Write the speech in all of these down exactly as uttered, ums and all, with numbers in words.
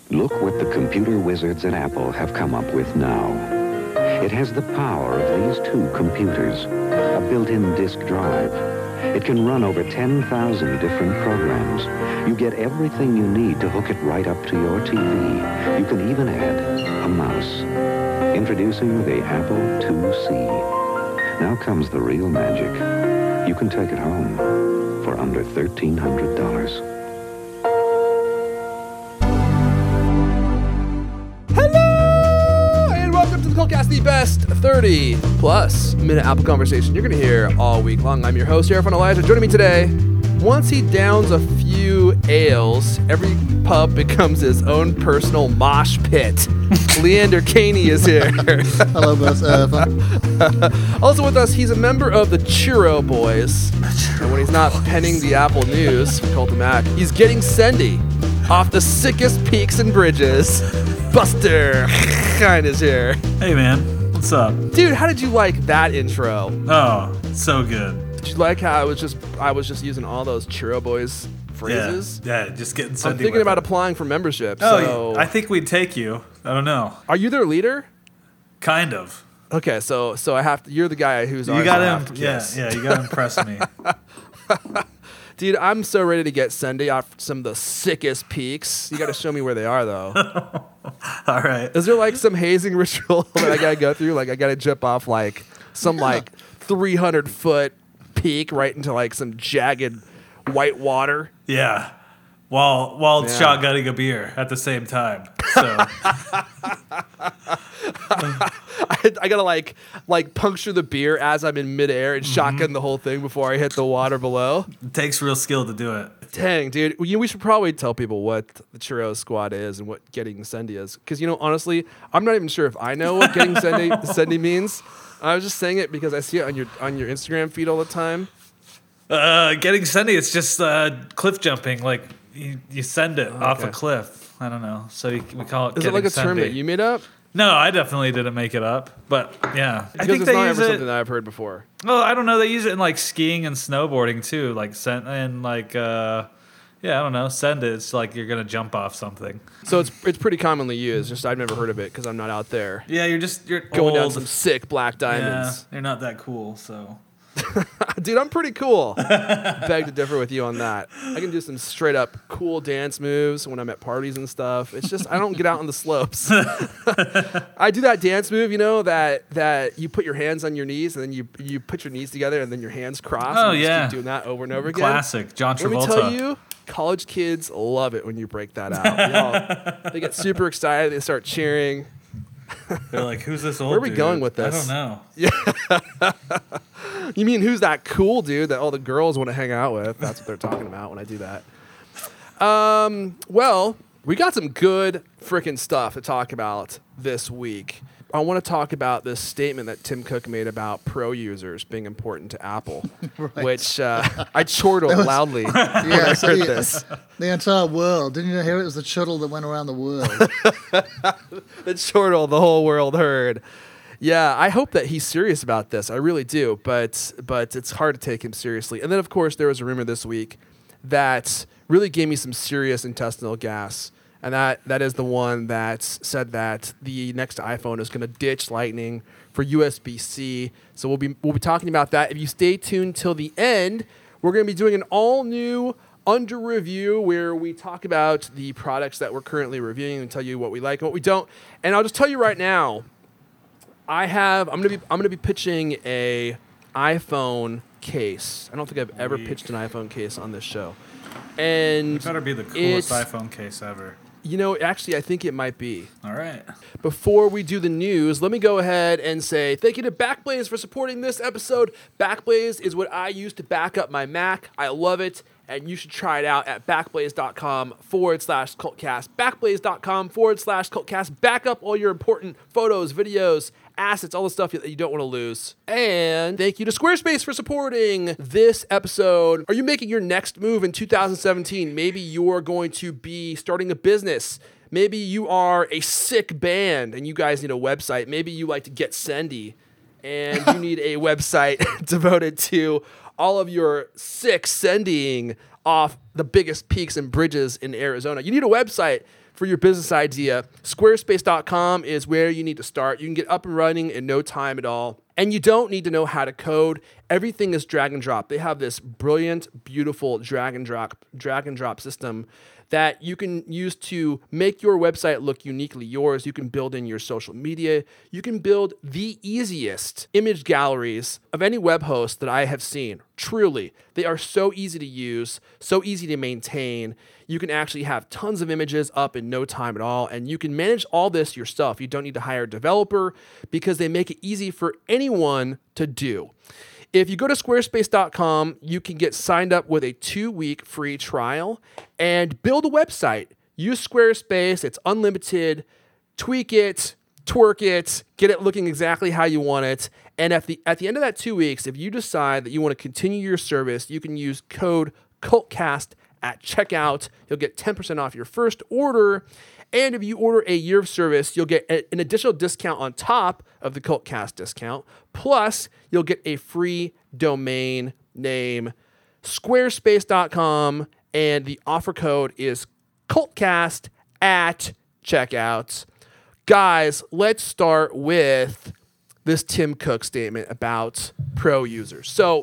Look what the computer wizards at Apple have come up with now. It has the power of these two computers, a built-in disk drive. It can run over ten thousand different programs. You get everything you need to hook it right up to your T V. You can even add a mouse. Introducing the Apple two C. Now comes the real magic. You can take it home for under thirteen hundred dollars. Hello, and welcome to the Cultcast, the best thirty plus minute Apple conversation you're going to hear all week long. I'm your host, Arifan Elijah. Joining me today, once he downs a few ales, every pub becomes his own personal mosh pit. Leander Caney is here. Hello, boss. Uh, also with us, he's a member of the Churro Boys. And when he's not penning the Apple News, we called him Mac, he's getting sendy off the sickest peaks and bridges. Buster Kine is here. Hey, man. What's up? Dude, how did you like that intro? Oh, so good. Did you like how I was just I was just using all those Churro Boys phrases? Yeah, yeah just getting sendy. I'm thinking with about it. applying for membership. Oh, so I think we'd take you. I don't know. Are you their leader? Kind of. Okay, so so I have to. You're the guy who's You ours got I have to, to yeah, kiss. yeah. You got to impress me. Dude, I'm so ready to get sendy off some of the sickest peaks. You got to show me where they are, though. All right. Is there like some hazing ritual that I gotta go through? Like I gotta jump off like some like three hundred foot peak right into like some jagged white water. Yeah. While while Yeah. shotgunning a beer at the same time. So I, I gotta like like puncture the beer as I'm in midair and shotgun the whole thing before I hit the water below. it takes real skill to do it. Dang, dude. We, we should probably tell people what the Churro Squad is and what getting sendy is. Because, you know, honestly, I'm not even sure if I know what getting sendy, sendy means. I was just saying it because I see it on your on your Instagram feed all the time. Uh, getting sendy, it's just uh, cliff jumping. Like you, you send it Oh, off okay. a cliff. I don't know. So you, we call it. Is it getting like a term sendy. that you made up? No, I definitely didn't make it up, but yeah, I Because think it's they not use ever it. something that I've heard before. Well, I don't know. They use it in like skiing and snowboarding too, like send and like uh, yeah, I don't know. Send it. It's like you're gonna jump off something. So it's it's pretty commonly used. Just I've never heard of it because I'm not out there Yeah, you're just you're going down old. some sick black Yeah, diamonds. you're not that cool. So Dude, I'm pretty cool. Beg to differ with you on that. I can do some straight up cool dance moves when I'm at parties and stuff. It's just I don't get out on the slopes. I do that dance move, you know, that that you put your hands on your knees and then you you put your knees together and then your hands cross. Oh, and you just yeah. keep doing that over and over again. classic, John Let me Travolta. tell you, college kids love it when you break that out. They, all, they get super excited. They start cheering. They're like, "Who's this old?" Where are we dude? going with this? I don't know. You mean who's that cool dude that all the girls want to hang out with? That's what they're talking about when I do that. Um, well, we got some good freaking stuff to talk about this week. I want to talk about this statement that Tim Cook made about pro users being important to Apple, Right. which uh, I chortled was- loudly when yeah, I so heard you- this. the entire world. Didn't you hear it was the shuttle that went around the world? The chortle the whole world heard. Yeah, I hope that he's serious about this. I really do, but but it's hard to take him seriously. And then, of course, there was a rumor this week that really gave me some serious intestinal gas, and that that is the one that said that the next iPhone is going to ditch Lightning for U S B C. So we'll be we'll be talking about that. If you stay tuned till the end, we're going to be doing an all new under review where we talk about the products that we're currently reviewing and tell you what we like and what we don't. And I'll just tell you right now, I have I'm gonna be I'm gonna be pitching a iPhone case. I don't think I've ever Weak. pitched an iPhone case on this show. And It better be the coolest it's- iPhone case ever. you know, actually I think it might be. All right. Before we do the news, let me go ahead and say thank you to Backblaze for supporting this episode. Backblaze is what I use to back up my Mac. I love it, and you should try it out at backblaze.com forward slash cultcast. Backblaze.com forward slash cultcast. Back up all your important photos, videos, assets, all the stuff that you don't want to lose. And thank you to Squarespace for supporting this episode. Are you making your next move in two thousand seventeen? Maybe you're going to be starting a business. Maybe you are a sick band and you guys need a website. Maybe you like to get sendy and you need a website devoted to all of your sick sending off the biggest peaks and bridges in Arizona. You need a website for your business idea, squarespace dot com is where you need to start. You can get up and running in no time at all. And you don't need to know how to code. Everything is drag and drop. They have this brilliant, beautiful drag and drop, drag and drop system that you can use to make your website look uniquely yours. You can build in your social media. You can build the easiest image galleries of any web host that I have seen. Truly, they are so easy to use, so easy to maintain. You can actually have tons of images up in no time at all, and you can manage all this yourself. You don't need to hire a developer because they make it easy for anyone to do. If you go to squarespace dot com, you can get signed up with a two-week free trial and build a website. Use Squarespace. It's unlimited. Tweak it, twerk it, get it looking exactly how you want it. And at the at the end of that two weeks, if you decide that you want to continue your service, you can use code CULTCAST at checkout. You'll get ten percent off your first order. And if you order a year of service, you'll get a, an additional discount on top of the CultCast discount. Plus, you'll get a free domain name, squarespace dot com, and the offer code is CultCast at checkout. Guys, let's start with this Tim Cook statement about pro users. So,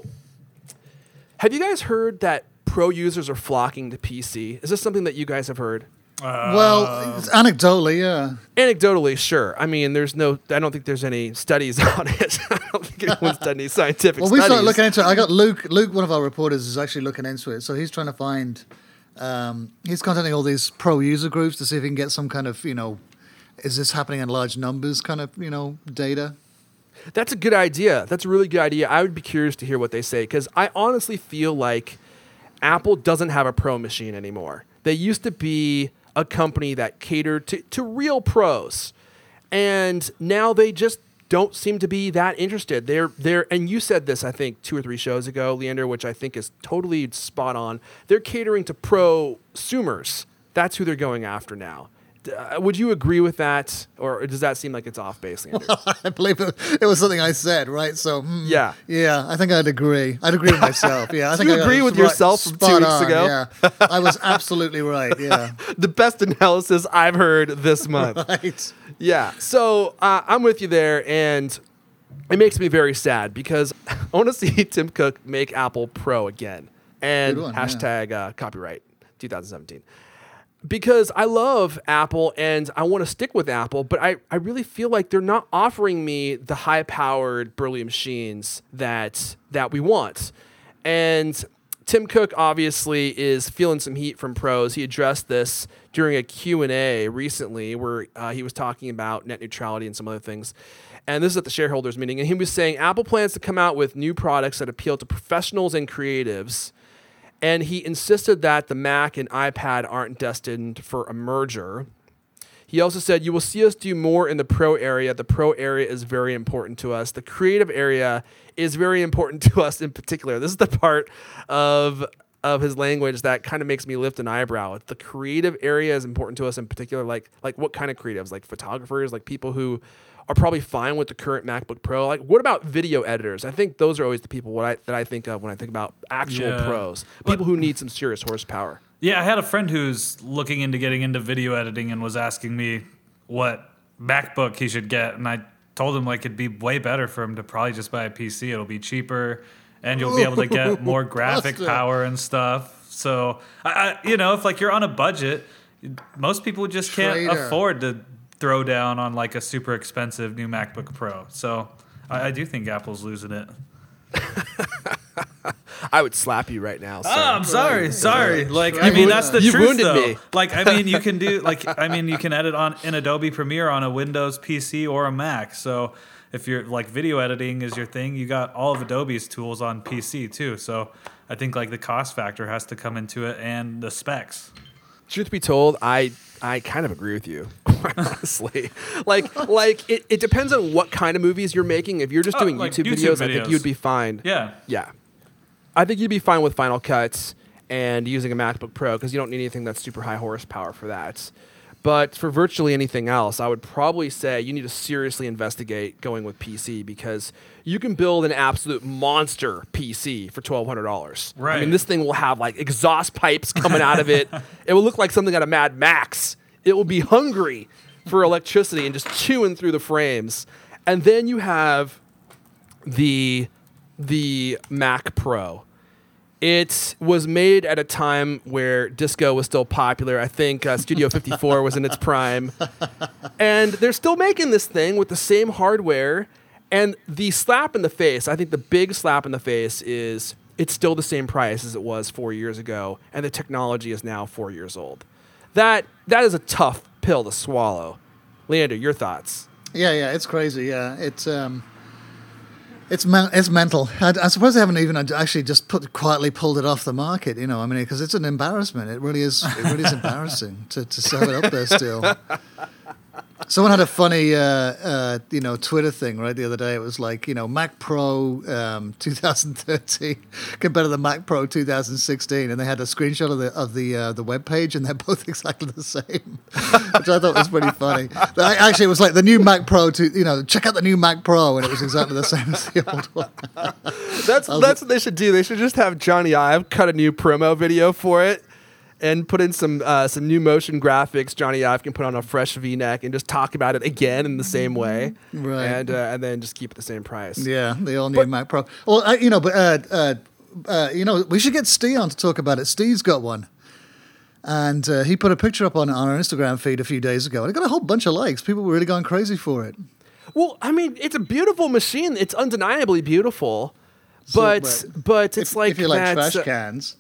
have you guys heard that pro users are flocking to P C? Is this something that you guys have heard? Uh, Well, anecdotally, yeah. Anecdotally, sure. I mean, there's no, I don't think there's any studies on it. I don't think anyone's done any scientific Well, we studies. started looking into it. I got Luke. Luke, one of our reporters, is actually looking into it. So he's trying to find. Um, he's contacting all these pro user groups to see if he can get some kind of, you know, is this happening in large numbers kind of, you know, data. That's a good idea. That's a really good idea. I would be curious to hear what they say because I honestly feel like Apple doesn't have a pro machine anymore. They used to be a company that catered to, to real pros. And now they just don't seem to be that interested. They're they're and you said this, I think, two or three shows ago, Leander, which I think is totally spot on. They're catering to prosumers. That's who they're going after now. Uh, would you agree with that, or does that seem like it's off base, Leander? I believe it, it was something I said, right? So mm, Yeah. yeah, I think I'd agree. I'd agree with myself. Yeah, I Do think you I got agree it with right- yourself from two spot weeks on, ago? Yeah, I was absolutely right. Yeah, The best analysis I've heard this month. right. Yeah, so uh, I'm with you there, and it makes me very sad because I want to see Tim Cook make Apple Pro again. And Good one, yeah. hashtag uh, copyright twenty seventeen. Because I love Apple and I want to stick with Apple, but I, I really feel like they're not offering me the high-powered burly machines that that we want. And Tim Cook obviously is feeling some heat from pros. He addressed this during a Q and A recently where uh, he was talking about net neutrality and some other things. And this is at the shareholders meeting. And he was saying Apple plans to come out with new products that appeal to professionals and creatives. And he insisted that the Mac and iPad aren't destined for a merger. He also said, you will see us do more in the pro area. The pro area is very important to us. The creative area is very important to us in particular. This is the part of of his language that kind of makes me lift an eyebrow. The creative area is important to us in particular. Like, like what kind of creatives? Like photographers, like people who are probably fine with the current MacBook Pro. Like, what about video editors? I think those are always the people what I, that I think of when I think about actual Yeah. pros. But- People who need some serious horsepower. Yeah, I had a friend who's looking into getting into video editing and was asking me what MacBook he should get, and I told him like it'd be way better for him to probably just buy a P C. It'll be cheaper, and you'll be able to get more graphic Busted. power and stuff. So, I, I, you know, if like you're on a budget, most people just can't Trader. afford to throw down on like a super expensive new MacBook Pro. So, I, I do think Apple's losing it. I would slap you right now. Sir. Oh, I'm sorry, Right. sorry. Yeah. Like, You I mean, wound- that's the you truth, wounded though. me. Like, I mean, you can do like, I mean, you can edit on in Adobe Premiere on a Windows P C or a Mac. So, if you're like video editing is your thing, you got all of Adobe's tools on P C too. So, I think like the cost factor has to come into it and the specs. Truth be told, I I kind of agree with you, quite honestly. Like like it, it depends on what kind of movies you're making. If you're just Oh, doing like YouTube, YouTube videos, I think videos. you'd be fine. Yeah. Yeah. I think you'd be fine with Final Cut and using a MacBook Pro because you don't need anything that's super high horsepower for that. But for virtually anything else, I would probably say you need to seriously investigate going with P C because you can build an absolute monster P C for twelve hundred dollars. I mean, Right. this thing will have like exhaust pipes coming out of it. It will look like something out of Mad Max It will be hungry for electricity and just chewing through the frames. And then you have the the Mac Pro. It was made at a time where disco was still popular. I think uh, Studio fifty-four was in its prime. And they're still making this thing with the same hardware. And the slap in the face, I think the big slap in the face is it's still the same price as it was four years ago. And the technology is now four years old. That That is a tough pill to swallow. Leander, your thoughts? Yeah, yeah, it's crazy. Yeah, it's um, it's men- it's mental. I, I suppose they haven't even actually just put quietly pulled it off the market. You know, I mean, because it's an embarrassment. It really is. It really is embarrassing to to have it up there still. Someone had a funny, uh, uh, you know, Twitter thing right the other day. It was like, you know, Mac Pro um, twenty thirteen compared to the Mac Pro two thousand sixteen, and they had a screenshot of the of the uh, the web page, and they're both exactly the same, which I thought was pretty funny. But actually, it was like the new Mac Pro. To you know, check out the new Mac Pro, and it was exactly the same as the old one. That's that's what they should do. They should just have Johnny Ive cut a new promo video for it. And put in some uh, some new motion graphics. Johnny Ive can put on a fresh V-neck and just talk about it again in the same way, right? And uh, and then just keep it the same price. Yeah, the all new But- Mac Pro. Well, uh, you know, but uh, uh, uh, you know, we should get Steve on to talk about it. Steve's got one, and uh, he put a picture up on on our Instagram feed a few days ago, and it got a whole bunch of likes. People were really going crazy for it. Well, I mean, it's a beautiful machine. It's undeniably beautiful. So, But but but it's if, like if you like that's, trash uh, cans,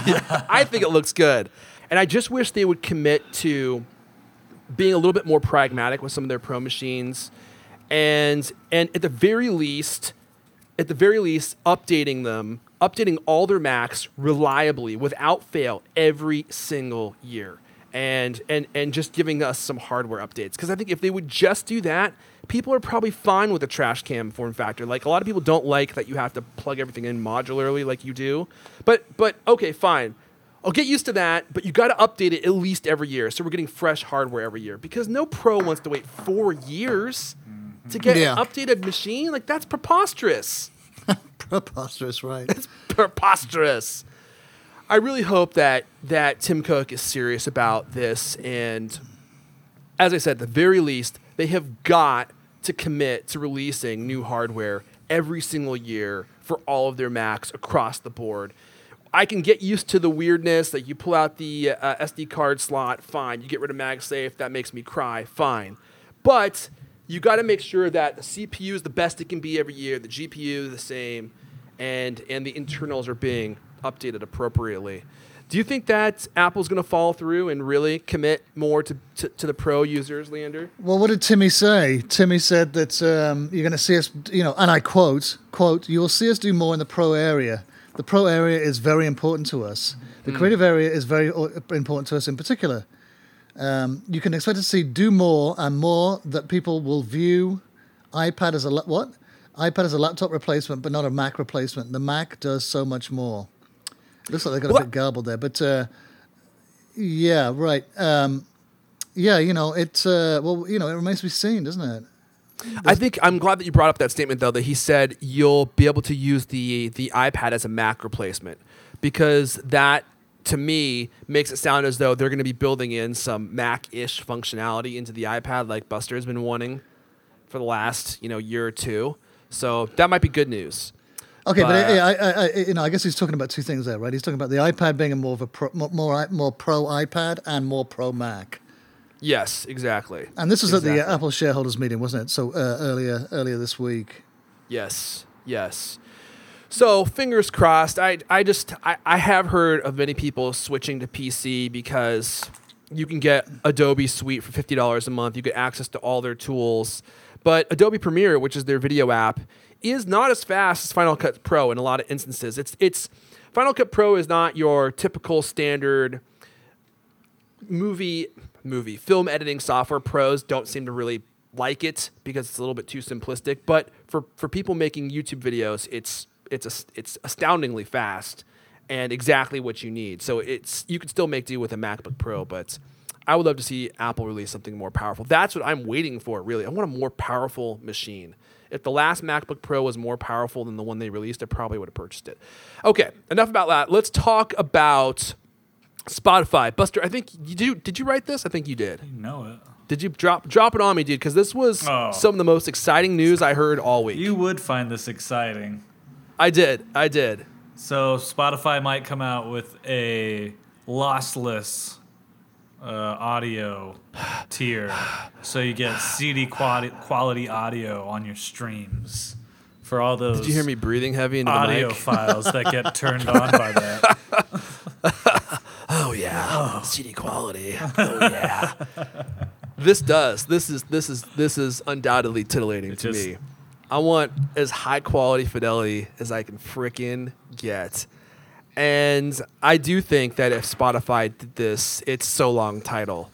I think it looks good. And I just wish they would commit to being a little bit more pragmatic with some of their pro machines, and and at the very least, at the very least, updating them, updating all their Macs reliably without fail every single year, and and and just giving us some hardware updates. Because I think if they would just do that, people are probably fine with the trash cam form factor. Like, a lot of people don't like that you have to plug everything in modularly like you do. But but okay, fine. I'll get used to that, but you got to update it at least every year. So we're getting fresh hardware every year, because no pro wants to wait four years to get Yeah. an updated machine. Like, that's preposterous. preposterous, right? It's preposterous. I really hope that that Tim Cook is serious about this, and as I said, at the very least, they have got to commit to releasing new hardware every single year for all of their Macs across the board. I can get used to the weirdness that you pull out the uh, S D card slot, fine. You get rid of MagSafe, that makes me cry, fine. But you got to make sure that the C P U is the best it can be every year, the G P U is the same, and and the internals are being updated appropriately. Do you think that Apple's going to follow through and really commit more to, to, to the pro users, Leander? Well, what did Timmy say? Timmy said that um, you're going to see us, you know, and I quote, quote, "You will see us do more in the pro area. The pro area is very important to us. The Mm. creative area is very o- important to us in particular. Um, you can expect to see do more and more that people will view iPad as a la- what? iPad as a laptop replacement, but not a Mac replacement. The Mac does so much more." Looks like they got What? a bit garbled there, but uh, yeah, right. Um, yeah, you know, it. Uh, well, you know, it remains to be seen, doesn't it? I think I'm glad that you brought up that statement, though, that he said you'll be able to use the the iPad as a Mac replacement, because that, to me, makes it sound as though they're going to be building in some Mac-ish functionality into the iPad, like Buster has been wanting for the last, you know, year or two. So that might be good news. Okay, but, But- uh, I, I, I, you know, I guess he's talking about two things there, right? He's talking about the iPad being a more of a pro, more, more more pro iPad and more pro Mac. Yes, exactly. And this was at the Exactly. uh, Apple shareholders meeting, wasn't it? So uh, earlier earlier this week. Yes, yes. So fingers crossed. I I just I, I have heard of many people switching to P C because you can get Adobe Suite for fifty dollars a month. You get access to all their tools. But Adobe Premiere, which is their video app, is not as fast as Final Cut Pro in a lot of instances. It's it's Final Cut Pro is not your typical standard movie movie film editing software. Pros don't seem to really like it because it's a little bit too simplistic. But for, for people making YouTube videos, it's it's a, it's astoundingly fast and exactly what you need. So it's you can still make do with a MacBook Pro, but I would love to see Apple release something more powerful. That's what I'm waiting for, really. I want a more powerful machine. If the last MacBook Pro was more powerful than the one they released, I probably would have purchased it. Okay, enough about that. Let's talk about Spotify, Buster. I think you do. Did you write this? I think you did. You know it. Did you drop drop it on me, dude? Because this was Oh. some of the most exciting news I heard all week. You would find this exciting. I did. I did. So Spotify might come out with a lossless uh, audio tier, so you get C D quality quality audio on your streams for all those Did you hear me breathing heavy into the audio mic? files that get turned on by that. Oh yeah, C D quality. Oh yeah. This does. This is this is this is undoubtedly titillating It to just- me. I want as high quality fidelity as I can frickin' get. And I do think that if Spotify did this, it's so long title.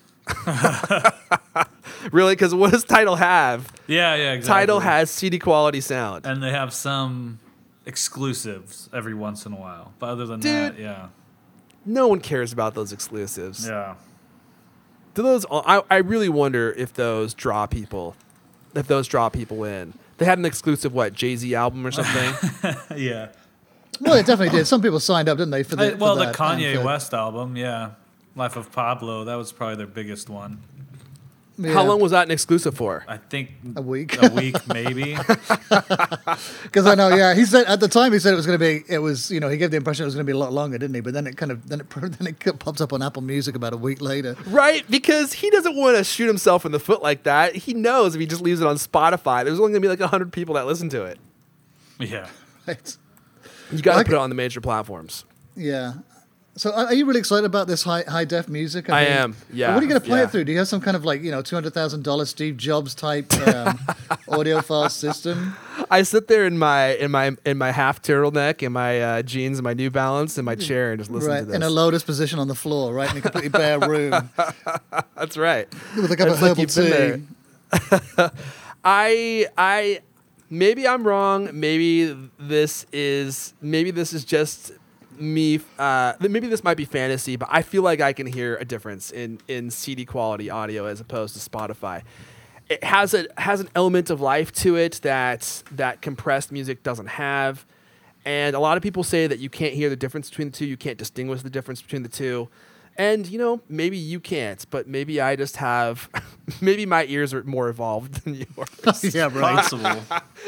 Really? Because what does title have? Yeah, yeah, exactly. Title has C D quality sound. and they have some exclusives every once in a while. But other than Dude. that, yeah, No one cares about those exclusives. yeah. Do those? I, I really wonder if those draw people, if those draw people in. They had an exclusive what Jay-Z album or something. Yeah. Well, it definitely did. Some people signed up, didn't they? For the I- well, for the that, Kanye and for- West album, yeah. Life of Pablo, that was probably their biggest one. yeah, How long was that an exclusive for? I think A week. a week maybe. Because I know, yeah, he said at the time he said it was going to be. It was, you know, he gave the impression it was going to be a lot longer, didn't he? But then it kind of then it then it popped up on Apple Music about a week later. Right, because he doesn't want to shoot himself in the foot like that. He knows if he just leaves it on Spotify, there's only gonna be like a hundred people that listen to it. Yeah. Right. You got to Like- put it on the major platforms. Yeah. So are are you really excited about this high high def music? I am, yeah, What are you going to play yeah. it through? Do you have some kind of like you know two hundred thousand dollars Steve Jobs type um, audiophile system? I sit there in my in my in my half turtleneck, in my uh, jeans, and my New Balance, in my chair, and just listen Right, to this. in a lotus position on the floor, right, in a completely bare room That's right. with a cup of It's like herbal you've been tea. there. I I maybe I'm wrong. Maybe this is maybe this is just me. Uh, maybe this might be fantasy, but I feel like I can hear a difference in in C D quality audio as opposed to Spotify. It has a has an element of life to it that that compressed music doesn't have. And a lot of people say that you can't hear the difference between the two. You can't distinguish the difference between the two. And, you know, maybe you can't, but maybe I just have, maybe my ears are more evolved than yours. Yeah, right. Possible.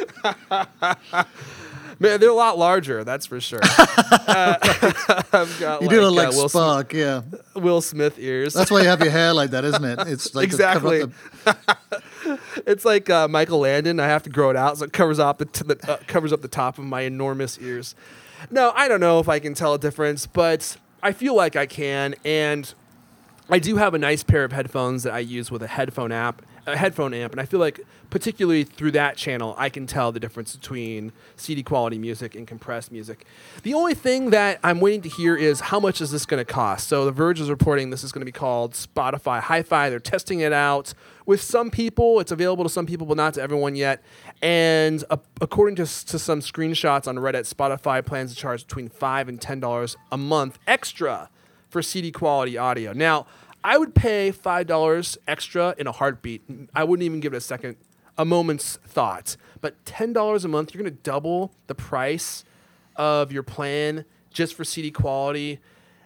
Man, they're a lot larger, that's for sure. uh, I've got You do look uh, like Will, Spark, yeah. Smith, Will Smith ears. That's why you have your hair like that, isn't it? It's like to cover up Exactly. It's like uh, Michael Landon. I have to grow it out so it covers up the, t- the uh, covers up the top of my enormous ears. No, I don't know if I can tell a difference, but I feel like I can. And I do have a nice pair of headphones that I use with a headphone app, a headphone amp, and I feel like particularly through that channel, I can tell the difference between C D quality music and compressed music. The only thing that I'm waiting to hear is how much is this going to cost? So The Verge is reporting this is going to be called Spotify Hi-Fi. They're testing it out with some people. It's available to some people, but not to everyone yet. And uh, according to, to some screenshots on Reddit, Spotify plans to charge between five and ten dollars a month extra for C D quality audio. Now, I would pay five dollars extra in a heartbeat. I wouldn't even give it a second, a moment's thought. But ten dollars a month, you're going to double the price of your plan just for C D quality.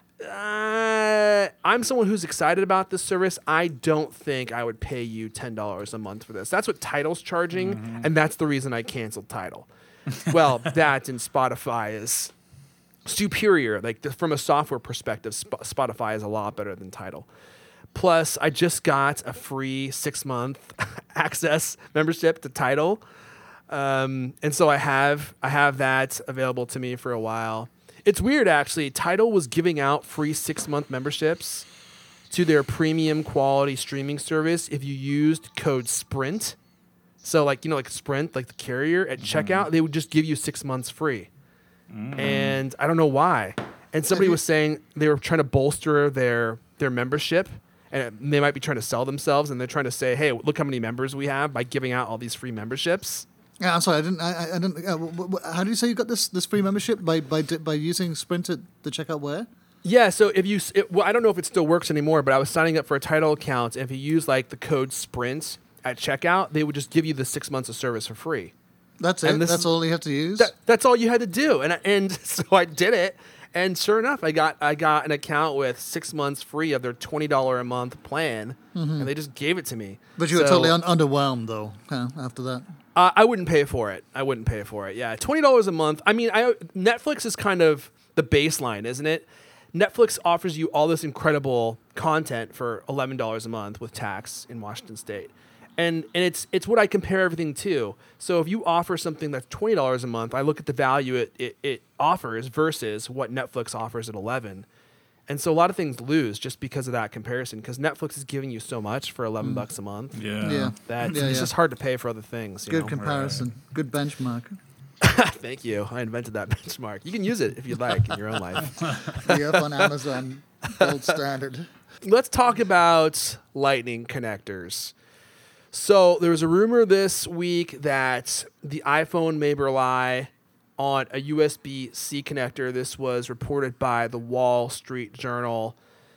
Uh, I'm someone who's excited about this service. I don't think I would pay you ten dollars a month for this. That's what Tidal's charging, Mm-hmm. and that's the reason I canceled Tidal. Well, that and Spotify is superior. Like the, from a software perspective, Sp- Spotify is a lot better than Tidal. Plus, I just got a free six month access membership to Tidal, um, and so I have I have that available to me for a while. It's weird actually. Tidal was giving out free six month memberships to their premium quality streaming service if you used code SPRINT. So like you know like Sprint, like the carrier at checkout, they would just give you six months free. And I don't know why. And somebody was saying they were trying to bolster their their membership, and they might be trying to sell themselves, and they're trying to say, "Hey, look how many members we have by giving out all these free memberships." Yeah, I'm sorry. I didn't. I, I I didn't. Uh, w- w- how do you say you got this this free membership by by di- by using Sprint at the checkout where? Yeah, so if you, s- it, well, I don't know if it still works anymore, but I was signing up for a Tidal account, and if you use like the code SPRINT at checkout, they would just give you the six months of service for free. That's it. And this That's is- all you have to use. That, that's all you had to do, and I- and so I did it, And sure enough, I got I got an account with six months free of their twenty dollars a month plan, and they just gave it to me. But you were So, totally un- underwhelmed, though, huh, after that. Uh, I wouldn't pay for it. I wouldn't pay for it. Yeah, twenty dollars a month. I mean, I Netflix is kind of the baseline, isn't it? Netflix offers you all this incredible content for eleven dollars a month with tax in Washington State. And and it's it's what I compare everything to. So if you offer something that's twenty dollars a month, I look at the value it, it, it offers versus what Netflix offers at eleven. And so a lot of things lose just because of that comparison, because Netflix is giving you so much for eleven bucks a month. Yeah. Yeah. That Yeah, it's yeah. just hard to pay for other things. You Good know? comparison. Good benchmark. Thank you. I invented that benchmark. You can use it if you'd like in your own life. Yeah, on Amazon, gold standard. Let's talk about Lightning connectors. So there was a rumor this week that the iPhone may rely on a U S B C connector. This was reported by the Wall Street Journal.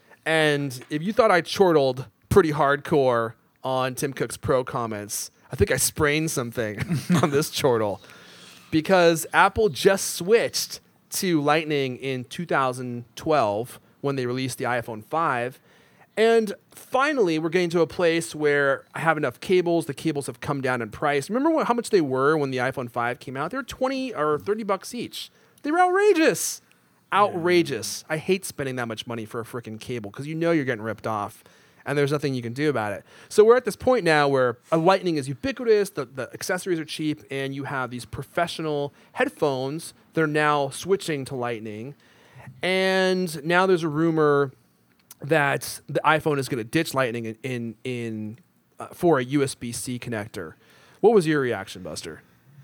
And if you thought I chortled pretty hardcore on Tim Cook's Pro comments, I think I sprained something on this chortle, because Apple just switched to Lightning in two thousand twelve when they released the iPhone five. And finally, we're getting to a place where I have enough cables. The cables have come down in price. Remember what, how much they were when the iPhone five came out? They were twenty or thirty bucks each. They were outrageous. Outrageous. I hate spending that much money for a freaking cable because you know you're getting ripped off and there's nothing you can do about it. So we're at this point now where a Lightning is ubiquitous, the, the accessories are cheap, and you have these professional headphones that are now switching to Lightning. And now there's a rumor that the iPhone is going to ditch Lightning in in, in uh, for a U S B C connector. What was your reaction, Buster?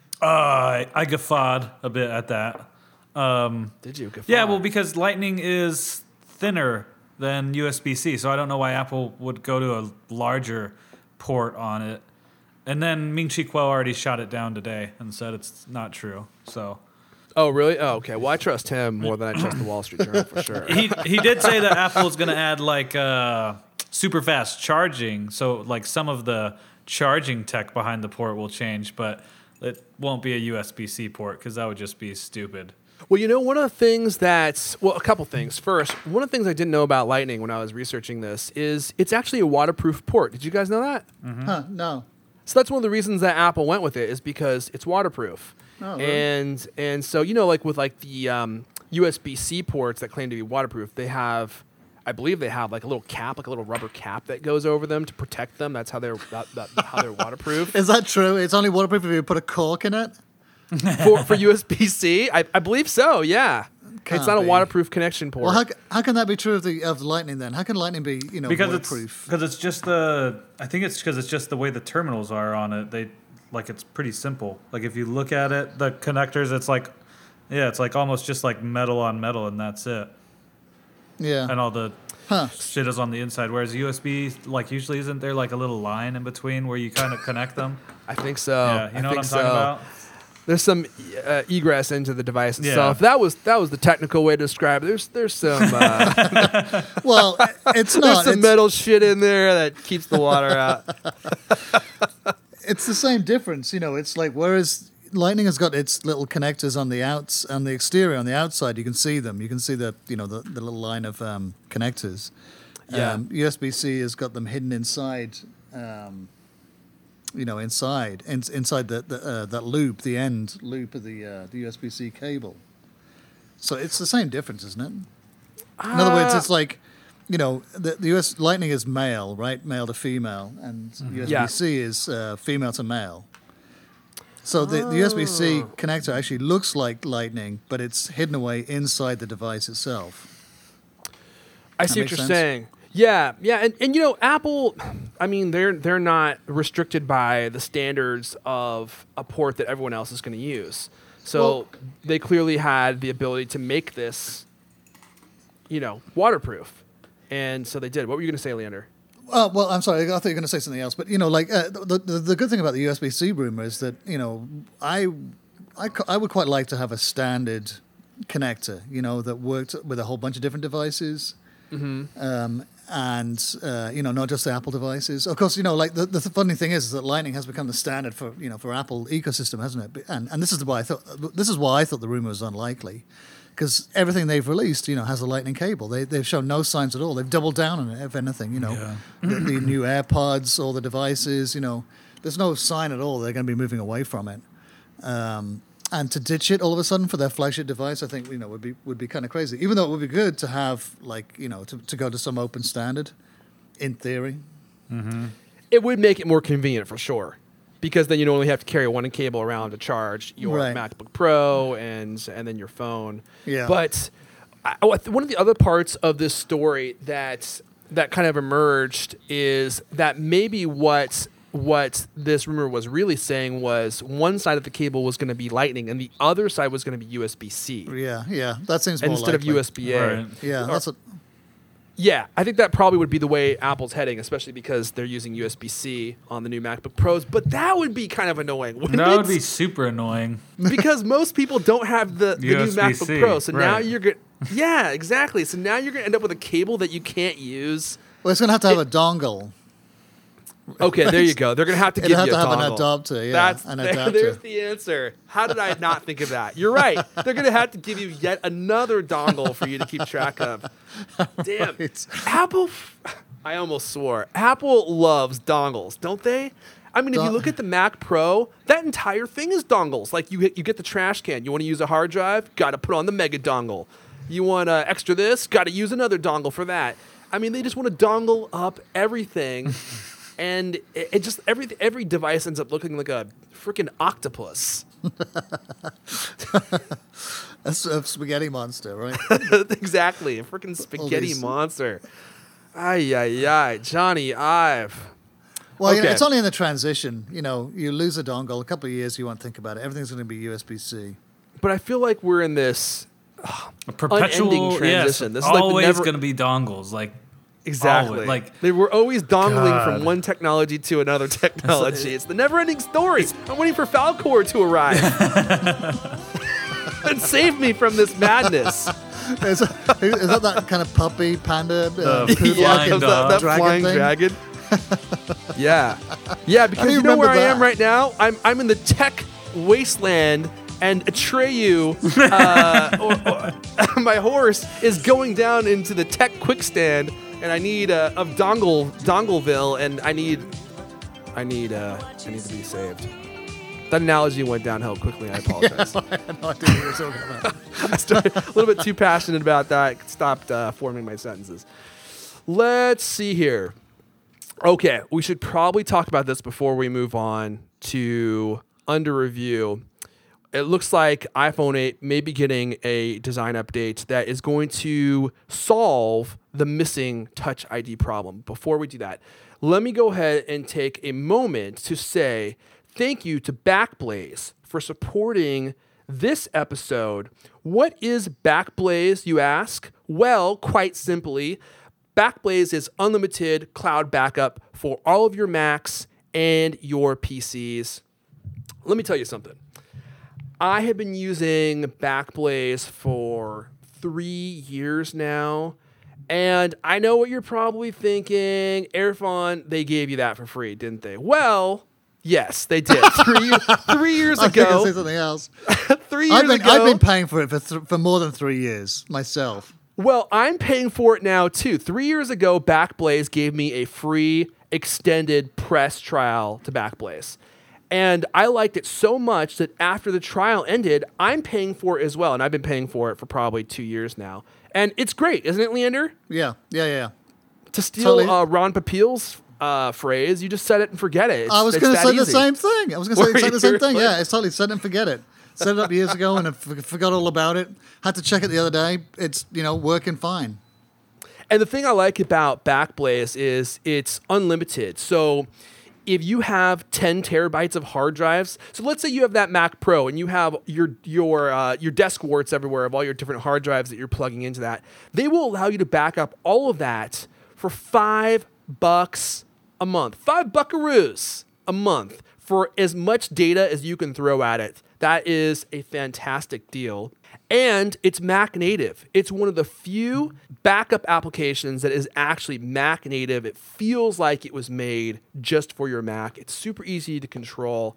Uh, I guffawed a bit at that. Um, Did you? yeah, well, because Lightning is thinner than U S B C, so I don't know why Apple would go to a larger port on it. And then Ming Chi Kuo already shot it down today and said it's not true. So Oh, really? Oh, okay. Well, I trust him more than I trust the Wall Street Journal for sure. he he did say that Apple is going to add like uh, super fast charging, so like some of the charging tech behind the port will change, but it won't be a U S B C port because that would just be stupid. Well, you know, one of the things that's, well, a couple things. First, one of the things I didn't know about Lightning when I was researching this is it's actually a waterproof port. Did you guys know that? Huh, no. So that's one of the reasons that Apple went with it, is because it's waterproof. Oh, really? And and so, you know, like with like the um, U S B C ports that claim to be waterproof, they have, I believe they have like a little cap, like a little rubber cap that goes over them to protect them. That's how they're that, that, how they're waterproof. Is that true? It's only waterproof if you put a cork in it? for for U S B C, I, I believe so. Yeah, Can't it's not a be. waterproof connection port. Well, how, c- how can that be true of the of the Lightning then? How can Lightning be, you know, Because it's waterproof? because it's just the I think it's because it's just the way the terminals are on it. They like it's pretty simple. Like if you look at it, the connectors, it's like yeah, it's like almost just like metal on metal, and that's it. Yeah. And all the Huh. shit is on the inside. Whereas U S B, like usually isn't there like a little line in between where you kind of connect them? I think so. yeah, you I know what think I'm talking so. about. There's some uh, egress into the device Yeah. itself. That was that was the technical way to describe it. There's there's some uh, Well, it's there's not. some It's, metal shit in there that keeps the water out. it's the same difference, you know. It's like whereas Lightning has got its little connectors on the outs on the exterior, on the outside, you can see them. You can see the you know the, the little line of um, connectors. Yeah. Um, U S B C has got them hidden inside. Um, you know, inside in, inside the, the uh, that loop, the end loop of the uh, the U S B C cable. So it's the same difference, isn't it? In other words, it's like, you know, the, the U S Lightning is male, right? Male to female, and U S B C is uh, female to male. So the, the U S B C connector actually looks like Lightning, but it's hidden away inside the device itself. I That see what makes you're sense. saying. Yeah, yeah, and, and you know, Apple, I mean, they're they're not restricted by the standards of a port that everyone else is going to use. So Well- they clearly had the ability to make this, you know, waterproof, and so they did. What were you going to say, Leander? Uh, well, I'm sorry. I thought you were going to say something else, but you know, like uh, the, the the good thing about the U S B C rumor is that you know, I, I c- I would quite like to have a standard connector, you know, that worked with a whole bunch of different devices, mm-hmm. um, and uh, you know, not just the Apple devices. Of course, you know, like the, the funny thing is, is that Lightning has become the standard for you know for Apple ecosystem, hasn't it? And and this is why I thought this is why I thought the rumor was unlikely, because everything they've released, you know, has a Lightning cable. They they've shown no signs at all. They've doubled down on it, if anything. You know, Yeah. the, the new AirPods, all the devices. You know, there's no sign at all they're going to be moving away from it. Um, and to ditch it all of a sudden for their flagship device, I think you know would be would be kind of crazy. Even though it would be good to have like you know to, to go to some open standard, in theory. It would make it more convenient for sure, because then you only have to carry one cable around to charge your Right. MacBook Pro and and then your phone. Yeah. But I, oh, I th- one of the other parts of this story that that kind of emerged is that maybe what what this rumor was really saying was one side of the cable was going to be Lightning and the other side was going to be U S B C Yeah, yeah, that seems more instead likely. of U S B A. Right. Yeah, that's a, Yeah, I think that probably would be the way Apple's heading, especially because they're using U S B C on the new MacBook Pros. But that would be kind of annoying, wouldn't That it? would be super annoying. Because most people don't have the, the new U S B C, MacBook Pro. So now right. you're going yeah, exactly. So now you're going to end up with a cable that you can't use. well, it's going to have to have a dongle. Okay, there you go. They're going to have to It'll give have you to a have an dongle. adapter, yeah, That's an there- adapter. There's the answer. How did I not think of that? You're right. They're going to have to give you yet another dongle for you to keep track of. Damn. Right. Apple, I almost swore. Apple loves dongles, don't they? I mean, if you Don- look at the Mac Pro, that entire thing is dongles. Like you, you get the trash can. You want to use a hard drive? Got to put on the mega dongle. You want uh, extra this? Got to use another dongle for that. I mean, they just want to dongle up everything, and it, it just every every device ends up looking like a freaking octopus. That's a spaghetti monster, right? Exactly, a freaking spaghetti these- monster. Ay ay ay, Johnny Ive. Well, you know, Okay. it's only in the transition. You know, you lose a dongle, a couple of years, you won't think about it. Everything's going to be U S B C. But I feel like we're in this A perpetual unending transition. Yes, This is like the always never- going to be dongles. Like exactly Always, like- they were always dongling God. from one technology to another technology. It's the never-ending story. I'm waiting for Falcor to arrive and save me from this madness. Is, that- is that that kind of puppy panda? Uh, The poodle Yeah, flying that, dog. that dragon flying thing? dragon. Yeah, yeah. Because do you you know where remember I am that? right now. I'm I'm in the tech wasteland, and Atreyu, uh, or, or, my horse, is going down into the tech quickstand, and I need uh, of Dongle Dongleville, and I need I need uh, I need to be saved. That analogy went downhill quickly. I apologize. I had no idea what you were talking about. I started a little bit too passionate about that. I stopped uh, forming my sentences. Let's see here. Okay, we should probably talk about this before we move on to under review. It looks like iPhone eight may be getting a design update that is going to solve the missing Touch I D problem. Before we do that, let me go ahead and take a moment to say thank you to Backblaze for supporting this episode. What is Backblaze, you ask? Well, quite simply, Backblaze is unlimited cloud backup for all of your Macs and your P Cs. Let me tell you something. I have been using Backblaze for three years now, and I know what you're probably thinking. Airfon, they gave you that for free, didn't they? Well, yes, they did. Three, three years I was going to say ago. something else. Three years I've been, ago. I've been paying for it for, th- for more than three years myself. Well, I'm paying for it now too. Three years ago, Backblaze gave me a free extended press trial to Backblaze. And I liked it so much that after the trial ended, I'm paying for it as well. And I've been paying for it for probably two years now. And it's great, isn't it, Leander? Yeah, yeah, yeah. To steal Totally. uh, Ron Papil's uh, phrase, you just set it and forget it. It's, I was it's going to that say the easy. same thing. I was going to say Were exactly the you same thing. really? Yeah, it's totally set it and forget it. Set it up years ago and I f- forgot all about it. Had to check it the other day. It's, you know, working fine. And the thing I like about Backblaze is it's unlimited. So if you have ten terabytes of hard drives, so let's say you have that Mac Pro and you have your your uh, your desk warts everywhere of all your different hard drives that you're plugging into that, they will allow you to back up all of that for five bucks a month, five buckaroos a month for as much data as you can throw at it. That is a fantastic deal. And it's Mac native. It's one of the few backup applications that is actually Mac native. It feels like it was made just for your Mac. It's super easy to control.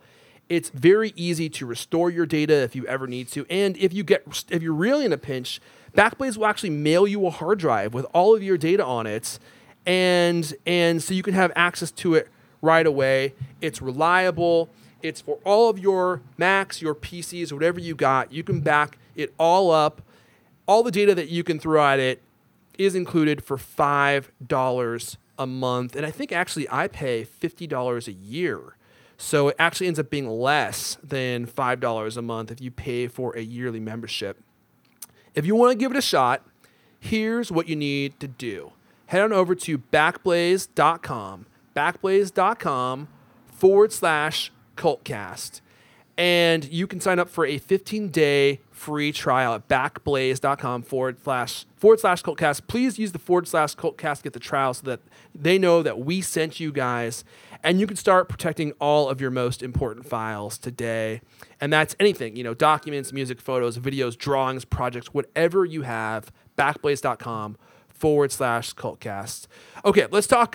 It's very easy to restore your data if you ever need to. And if you get if you're really in a pinch, Backblaze will actually mail you a hard drive with all of your data on it. And and so you can have access to it right away. It's reliable. It's for all of your Macs, your P Cs, whatever you got. You can back it all up. All the data that you can throw at it is included for five dollars a month. And I think actually I pay fifty dollars a year. So it actually ends up being less than five dollars a month if you pay for a yearly membership. If you want to give it a shot, here's what you need to do. Head on over to backblaze.com, backblaze.com forward slash cultcast. And you can sign up for a fifteen-day free trial at backblaze.com forward slash forward slash cultcast. Please use the forward slash cultcast to get the trial so that they know that we sent you guys. And you can start protecting all of your most important files today. And that's anything, you know, documents, music, photos, videos, drawings, projects, whatever you have, backblaze.com forward slash cultcast. Okay, let's talk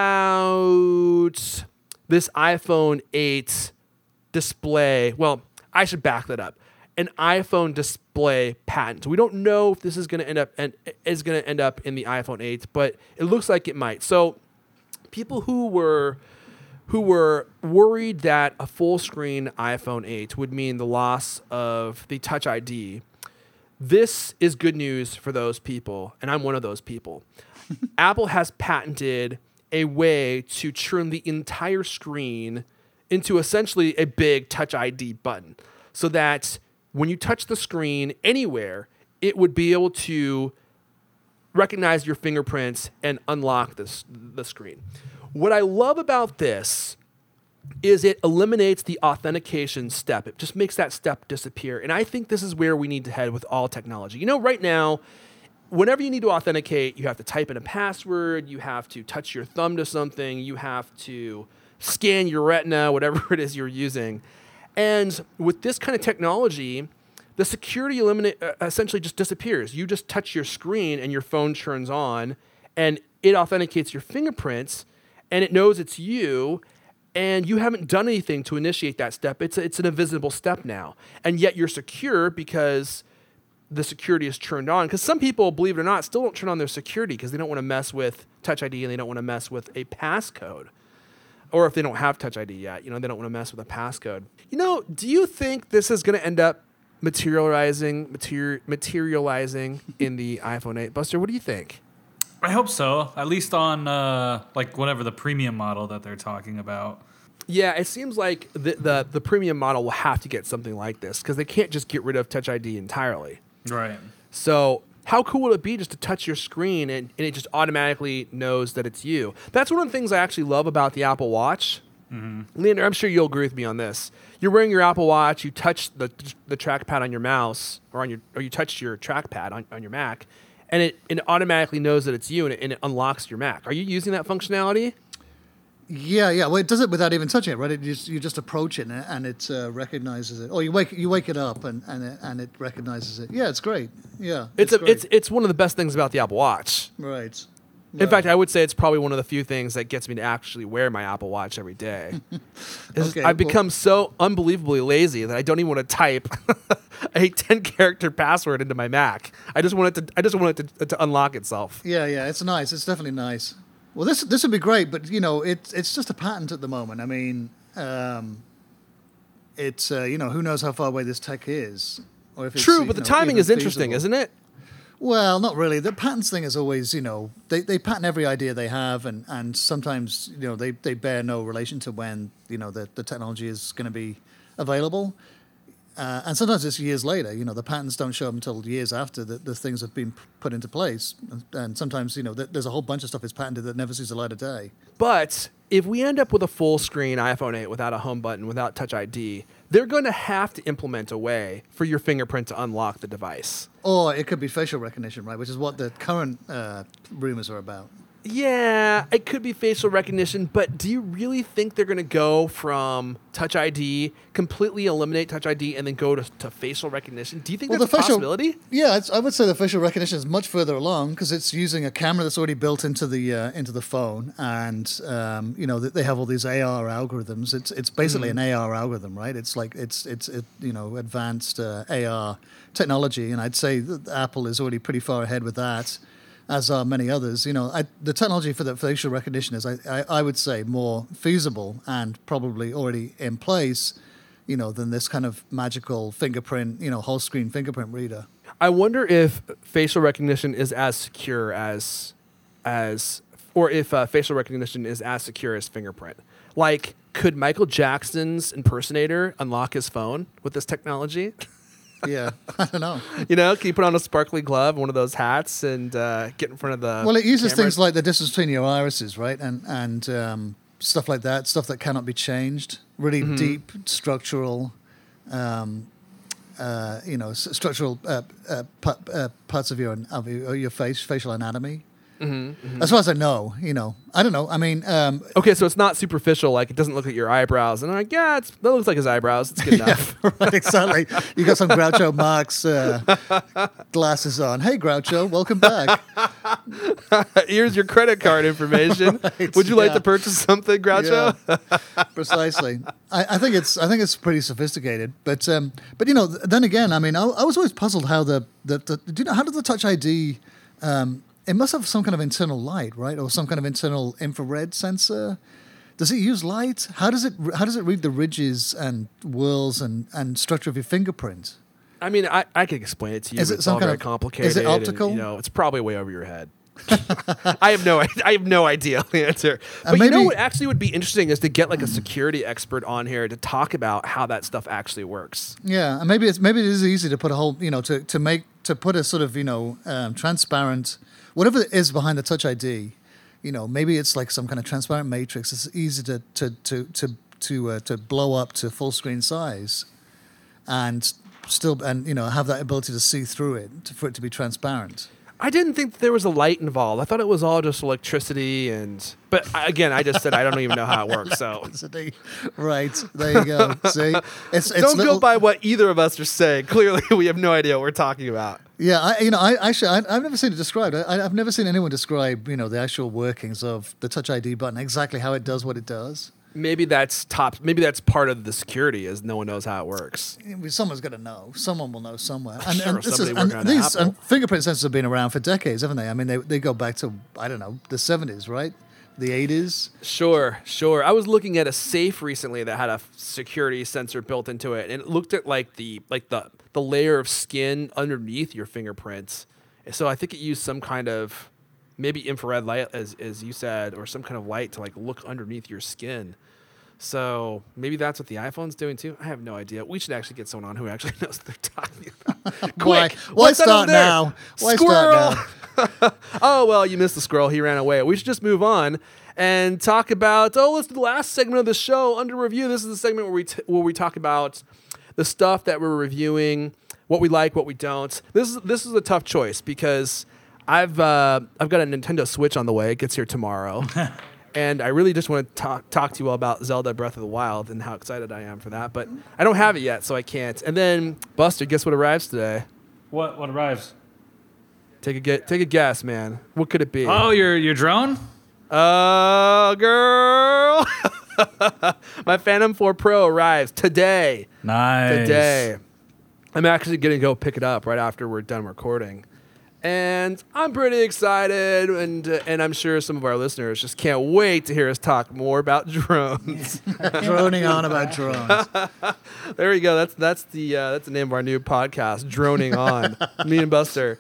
about this iPhone eight display. Well, I should back that up. An iPhone display patent. We don't know if this is going to end up and is going to end up in the iPhone eight, but it looks like it might. So, people who were who were worried that a full screen iPhone eight would mean the loss of the Touch I D, this is good news for those people, and I'm one of those people. Apple has patented a way to turn the entire screen into essentially a big Touch I D button, so that when you touch the screen anywhere, it would be able to recognize your fingerprints and unlock this, the screen. What I love about this is it eliminates the authentication step. It just makes that step disappear. And I think this is where we need to head with all technology. You know, right now, whenever you need to authenticate, you have to type in a password, you have to touch your thumb to something, you have to scan your retina, whatever it is you're using. And with this kind of technology, the security eliminate uh, essentially just disappears. You just touch your screen and your phone turns on, and it authenticates your fingerprints, and it knows it's you, and you haven't done anything to initiate that step. It's a, it's an invisible step now, and yet you're secure because the security is turned on. Because some people, believe it or not, still don't turn on their security because they don't want to mess with Touch I D and they don't want to mess with a passcode. Or if they don't have Touch I D yet, you know, they don't want to mess with a passcode. You know, do you think this is going to end up materializing, materi- materializing in the iPhone eight? Buster, what do you think? I hope so. At least on uh, like whatever the premium model that they're talking about. Yeah, it seems like the the, the premium model will have to get something like this because they can't just get rid of Touch I D entirely. Right. So how cool would it be just to touch your screen and, and it just automatically knows that it's you? That's one of the things I actually love about the Apple Watch. Mm-hmm. Leander, I'm sure you'll agree with me on this. You're wearing your Apple Watch, you touch the the trackpad on your mouse or on your or you touch your trackpad on, on your Mac, and it, it automatically knows that it's you and it, and it unlocks your Mac. Are you using that functionality? Yeah, yeah. Well, it does it without even touching it, right? It just, you just approach it and it, and it uh, recognizes it. Or you wake you wake it up and and it, and it recognizes it. Yeah, it's great. Yeah, it's it's a, great. it's it's one of the best things about the Apple Watch. Right. In No. fact, I would say it's probably one of the few things that gets me to actually wear my Apple Watch every day. It's- Okay, I've well- become so unbelievably lazy that I don't even want to type a ten-character password into my Mac. I just want it to. I just want it to, to unlock itself. Yeah, yeah. It's nice. It's definitely nice. Well, this this would be great, but you know, it's it's just a patent at the moment. I mean, um, it's uh, you know, who knows how far away this tech is, or if it's, True, you but the know, timing even is interesting, feasible. isn't it? Well, not really. The patents thing is always, you know, they, they patent every idea they have, and, and sometimes, you know, they, they bear no relation to when, you know, the, the technology is going to be available. Uh, and sometimes it's years later. You know, the patents don't show up until years after the, the things have been p- put into place. And, and sometimes, you know, th- there's a whole bunch of stuff that's patented that never sees the light of day. But if we end up with a full screen iPhone eight without a home button, without Touch I D, they're going to have to implement a way for your fingerprint to unlock the device. Or it could be facial recognition, right, which is what the current uh, rumors are about. Yeah, it could be facial recognition, but do you really think they're going to go from Touch I D, completely eliminate Touch I D, and then go to, to facial recognition? Do you think Well, that's the a facial- possibility? Yeah, it's, I would say the facial recognition is much further along because it's using a camera that's already built into the uh, into the phone, and um, you know th- they have all these A R algorithms. It's it's basically Mm-hmm. an A R algorithm, right? It's like it's it's it, you know advanced uh, A R technology, and I'd say that Apple is already pretty far ahead with that, as are many others. You know, I, the technology for the facial recognition is, I, I, I would say, more feasible and probably already in place, you know, than this kind of magical fingerprint, you know, whole screen fingerprint reader. I wonder if facial recognition is as secure as, as, or if uh, facial recognition is as secure as fingerprint. Like, could Michael Jackson's impersonator unlock his phone with this technology? Yeah, I don't know. You know, can you put on a sparkly glove, one of those hats, and uh, get in front of the Well, it uses camera? things like the distance between your irises, right, and and um, stuff like that, stuff that cannot be changed. Really Mm-hmm. deep structural, um, uh, you know, s- structural uh, uh, pa- uh, parts of your of your, your face, facial anatomy. Mm-hmm, As far as I know, you know, I don't know. I mean, um, Okay, so it's not superficial. Like, it doesn't look at your eyebrows. And I'm like, yeah, it's, that looks like his eyebrows. It's good enough. right, exactly. You got some Groucho Marx uh, glasses on. Hey, Groucho, welcome back. Here's your credit card information. Right, Would you like yeah. to purchase something, Groucho? Yeah, precisely. I, I think it's I think it's pretty sophisticated, but um, but you know, th- then again, I mean, I, I was always puzzled how the, the, the do you know how does the Touch I D? Um, it must have some kind of internal light, right, or some kind of internal infrared sensor. Does it use light? How does it how does it read the ridges and whorls and, and structure of your fingerprint? I mean, I, I could explain it to you. Is it it's some all kind very of- complicated. is it and, optical? you know, it's probably way over your head. I have no, I have no idea the answer. But And you know maybe- what actually would be interesting is to get like a security expert on here to talk about how that stuff actually works. Yeah, and maybe it's maybe it is easy to put a whole, you know, to, to make to put a sort of, you know, um, transparent, whatever it is behind the Touch I D, you know, maybe it's like some kind of transparent matrix. It's easy to to to to to uh, to blow up to full screen size, and still and you know have that ability to see through it to, for it to be transparent. I didn't think that there was a light involved. I thought it was all just electricity and. But I- again, I just said I don't even know how it works. So Right there you go. See, it's it's don't little, go by what either of us are saying. Clearly, we have no idea what we're talking about. Yeah, I, you know, I actually I, I've never seen it described. I, I've never seen anyone describe, you know, the actual workings of the Touch I D button, exactly how it does what it does. Maybe that's top. Maybe that's part of the security is no one knows how it works. I mean, someone's going to know. Someone will know somewhere. And, Sure, and, this somebody is, and working on these Apple. and fingerprint sensors have been around for decades, haven't they? I mean, they they go back to I don't know the seventies, right? The eighties. Sure, sure. I was looking at a safe recently that had a f- security sensor built into it, and it looked at like the like the the layer of skin underneath your fingerprints. So I think it used some kind of maybe infrared light, as as you said, or some kind of light to like look underneath your skin. So maybe that's what the iPhone's doing too. I have no idea. We should actually get someone on who actually knows what they're talking about. Why? Quick, Why what's that over start there? now? Why Squirrel. start now? Oh, well, you missed the squirrel. He ran away. We should just move on and talk about, oh, let's do the last segment of the show, Under Review. This is the segment where we t- where we talk about the stuff that we're reviewing, what we like, what we don't. This is this is a tough choice because I've uh, I've got a Nintendo Switch on the way. It gets here tomorrow. And I really just want to talk talk to you all about Zelda Breath of the Wild and how excited I am for that. But I don't have it yet, so I can't. And then, Buster, guess what arrives today? What what arrives? Take a get, take a guess, man. What could it be? Oh, your your drone? Uh, girl. My Phantom four Pro arrives today. Nice. Today. I'm actually going to go pick it up right after we're done recording. And I'm pretty excited, and uh, and I'm sure some of our listeners just can't wait to hear us talk more about drones. Droning on about drones. There we go. That's that's the uh, that's the name of our new podcast, Droning On. Me and Buster.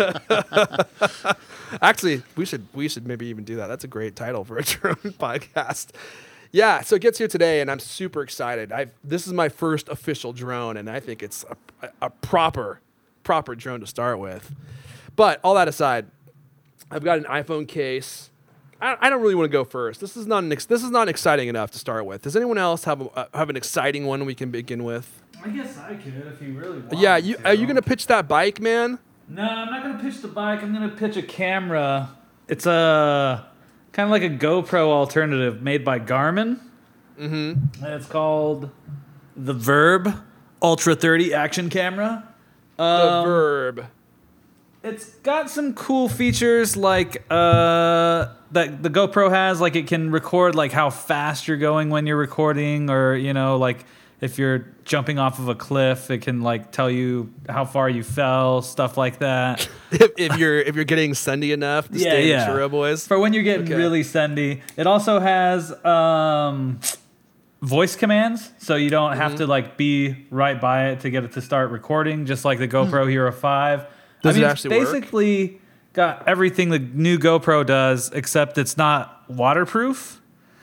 Actually, we should we should maybe even do that. That's a great title for a drone podcast. Yeah, so it gets here today, and I'm super excited. I've this is my first official drone, and I think it's a, a, a proper proper drone to start with. But all that aside, I've got an iPhone case. I, I don't really want to go first. This is not an ex- this is not exciting enough to start with. Does anyone else have a, uh, have an exciting one we can begin with? I guess I could if you really want. Yeah, you to. are you gonna pitch that bike, man? No, I'm not gonna pitch the bike. I'm gonna pitch a camera. It's a kind of like a GoPro alternative made by Garmin. Mm-hmm. And it's called the Verb Ultra thirty action camera. The Um, Verb. It's got some cool features like uh, that the GoPro has. Like it can record like how fast you're going when you're recording, or you know, like if you're jumping off of a cliff, it can like tell you how far you fell, stuff like that. if, if you're if you're getting sundy enough to Yeah, stay yeah. in Churro Boys. For when you're getting Okay. really sundy. It also has um, voice commands, so you don't have Mm-hmm. to like be right by it to get it to start recording, just like the GoPro Hero five. Does I it mean, actually it's work? basically got everything the new GoPro does, except it's not waterproof.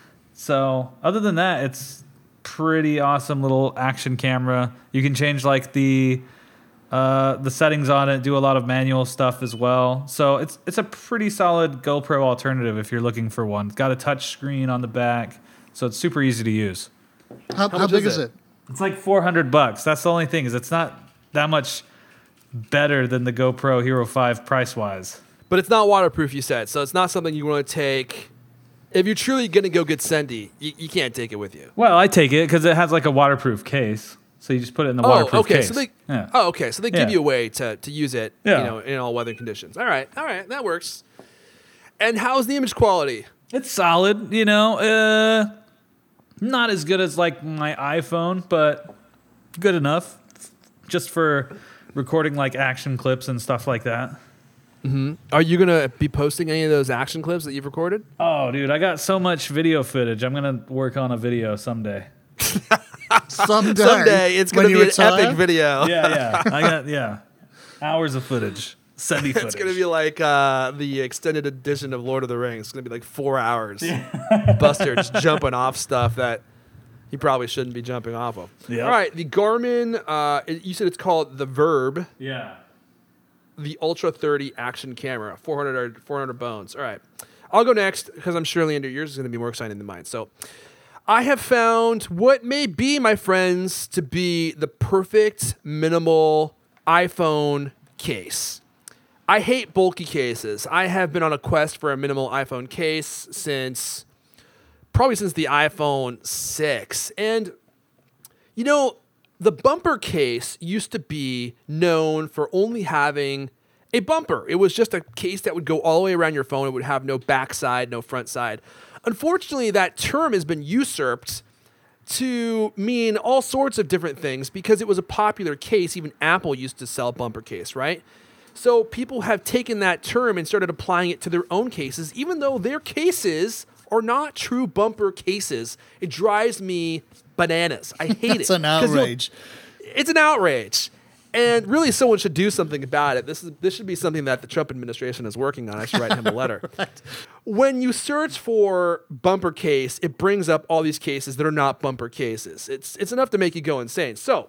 So other than that, it's pretty awesome little action camera. You can change like the uh, the settings on it, do a lot of manual stuff as well. So it's it's a pretty solid GoPro alternative if you're looking for one. It's got a touch screen on the back, so it's super easy to use. How, how, much big is is it? it? It's like four hundred bucks. That's the only thing, is it's not that much better than the GoPro Hero five price-wise. But it's not waterproof, you said, so it's not something you want to take. If you're truly going to go get sundy, you, you can't take it with you. Well, I take it because it has like a waterproof case. So you just put it in the Oh, waterproof okay. case. So they, yeah. oh, okay. So they give Yeah. you a way to, to use it, Yeah. you know, in all weather conditions. All right, all right, that works. And how's the image quality? It's solid, you know. Uh, not as good as like my iPhone, but good enough just for recording like action clips and stuff like that. Are you gonna be posting any of those action clips that you've recorded? Oh, dude, I got so much video footage. I'm gonna work on a video someday. Someday, Someday it's when gonna you be an retire? epic video. Yeah, yeah. I got yeah, hours of footage, semi footage. It's gonna be like uh, the extended edition of Lord of the Rings. It's gonna be like four hours. Buster just jumping off stuff that he probably shouldn't be jumping off of. Yep. All right, the Garmin. Uh, it- you said it's called the Verb, yeah. the Ultra thirty action camera, four hundred four hundred bones. All right, I'll go next because I'm sure, Leander, yours is gonna be more exciting than mine. So, I have found what may be, my friends, to be the perfect minimal iPhone case. I hate bulky cases. I have been on a quest for a minimal iPhone case since probably since the iPhone six. And, you know, the bumper case used to be known for only having a bumper. It was just a case that would go all the way around your phone. It would have no backside, no front side. Unfortunately, that term has been usurped to mean all sorts of different things because it was a popular case. Even Apple used to sell bumper case, right? So people have taken that term and started applying it to their own cases, even though their cases are not true bumper cases. It drives me bananas. I hate it. It's an 'Cause you'll- outrage. It's an outrage. And really, someone should do something about it. This is this should be something that the Trump administration is working on. I should write him a letter. When you search for bumper case, it brings up all these cases that are not bumper cases. It's it's enough to make you go insane. So,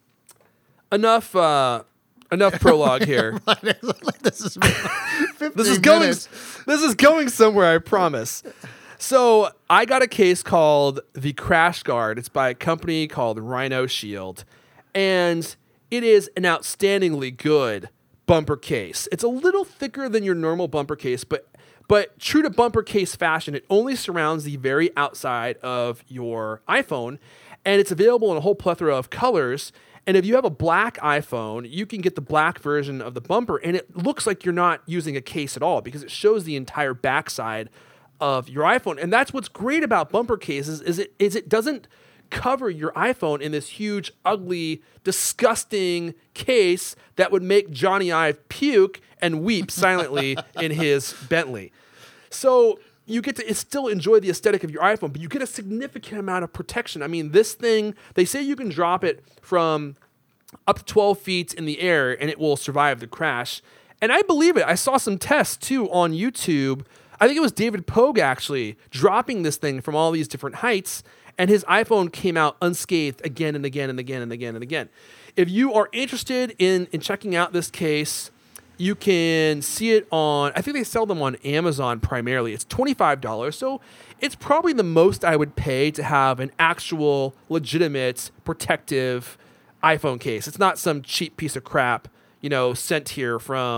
enough uh, enough prologue here. Like, this is fifteen This is going. minutes. This is going somewhere. I promise. So I got a case called the Crash Guard. It's by a company called Rhino Shield, and it is an outstandingly good bumper case. It's a little thicker than your normal bumper case, but but true to bumper case fashion, it only surrounds the very outside of your iPhone, and it's available in a whole plethora of colors. And if you have a black iPhone, you can get the black version of the bumper, and it looks like you're not using a case at all because it shows the entire backside of your iPhone. And that's what's great about bumper cases is it is it doesn't cover your iPhone in this huge, ugly, disgusting case that would make Johnny Ive puke and weep silently in his Bentley. So you get to still enjoy the aesthetic of your iPhone, but you get a significant amount of protection. I mean, this thing, they say you can drop it from up to twelve feet in the air and it will survive the crash. And I believe it. I saw some tests too on YouTube. I think it was David Pogue actually dropping this thing from all these different heights, and his iPhone came out unscathed again and again and again and again and again. If you are interested in, in checking out this case, you can see it on, I think they sell them on Amazon primarily. It's twenty-five dollars, so it's probably the most I would pay to have an actual, legitimate, protective iPhone case. It's not some cheap piece of crap, you know, sent here from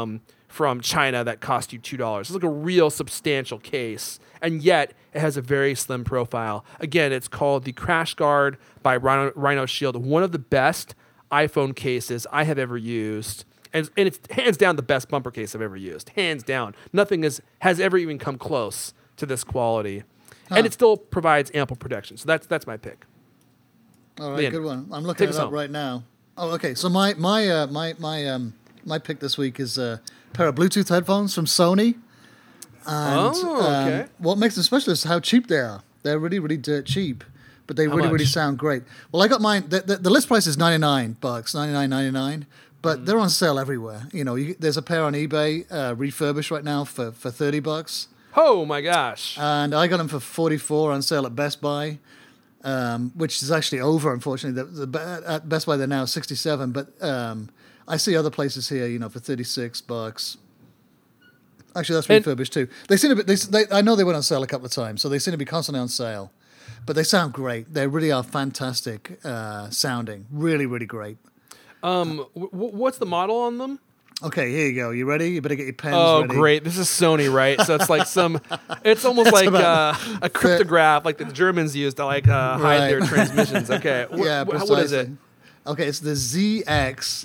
from China that cost you two dollars. It's like a real substantial case, and yet it has a very slim profile. Again, it's called the Crash Guard by Rhino, Rhino Shield, one of the best iPhone cases I have ever used. And, and it's hands down the best bumper case I've ever used. Hands down. Nothing is, has ever even come close to this quality. Huh. And it still provides ample protection. So that's that's my pick. All right, Liam, good one. I'm looking take it us up home. right now. Oh, okay. So my my uh, my my um my pick this week is a pair of Bluetooth headphones from Sony. And, Oh, okay. Um, what makes them special is how cheap they are. They're really really dirt cheap, but they How really really much? sound great. Well, I got mine. The, the, the list price is ninety-nine bucks, ninety-nine ninety-nine. But Mm. they're on sale everywhere. You know, you, there's a pair on eBay uh, refurbished right now for, for thirty bucks. Oh my gosh. And I got them for forty-four on sale at Best Buy, um, which is actually over, unfortunately. The, the, at Best Buy, they're now sixty-seven, but um, I see other places here, you know, for thirty-six bucks. Actually, that's And- refurbished too. They seem to be, they, they, I know they went on sale a couple of times, so they seem to be constantly on sale. But they sound great. They really are fantastic uh, sounding. Really, really great. Um, w- w- what's the model on them? Okay, here you go. You ready? You better get your pens Oh, ready. great. This is Sony, right? So it's like some, it's almost like uh, about- a cryptograph like the Germans used to like uh, hide their Right. transmissions. Okay. Wh- Yeah, wh- what is it? precisely. Okay, it's the Z X